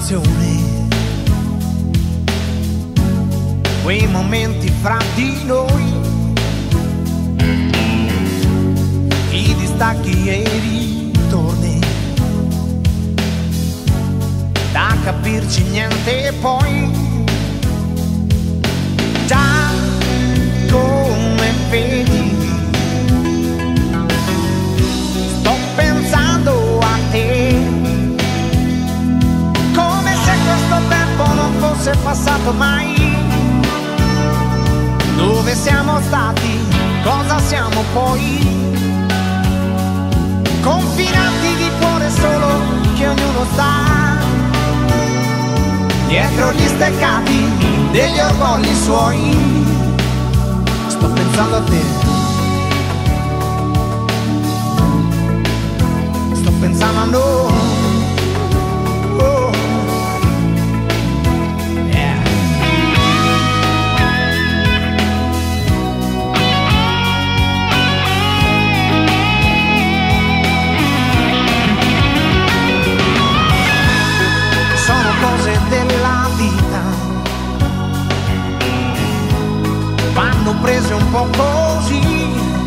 passione, quei momenti fra di noi, i distacchi e i ritorni, da capirci niente poi. Già come vedi, sto pensando a te, come se questo tempo non fosse passato mai. Dove siamo stati, cosa siamo poi? Confinati di cuore solo che ognuno sta dietro gli steccati degli orgogli suoi. Sto pensando a te, sto pensando a noi. Oh. Yeah. Sono cose della vita, vanno prese un po' così.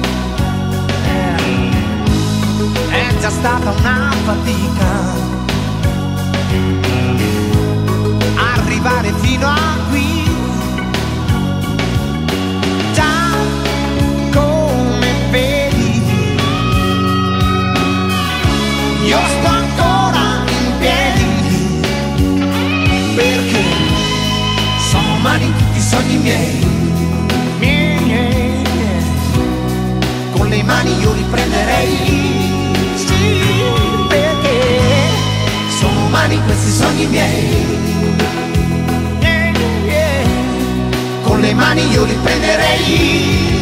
È già stata una fatica arrivare fino a qui. Già come vedi, io sto ancora in piedi, perché sono umani tutti i sogni miei. Con le mani io li prenderei, sì, perché sono umani questi sogni miei. Con le mani io li prenderei.